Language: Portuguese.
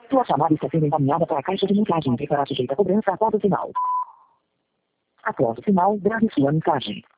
Sua chamada está sendo encaminhada para a caixa de mensagem que será sujeita a cobrança após o sinal. Após o sinal, grave sua mensagem.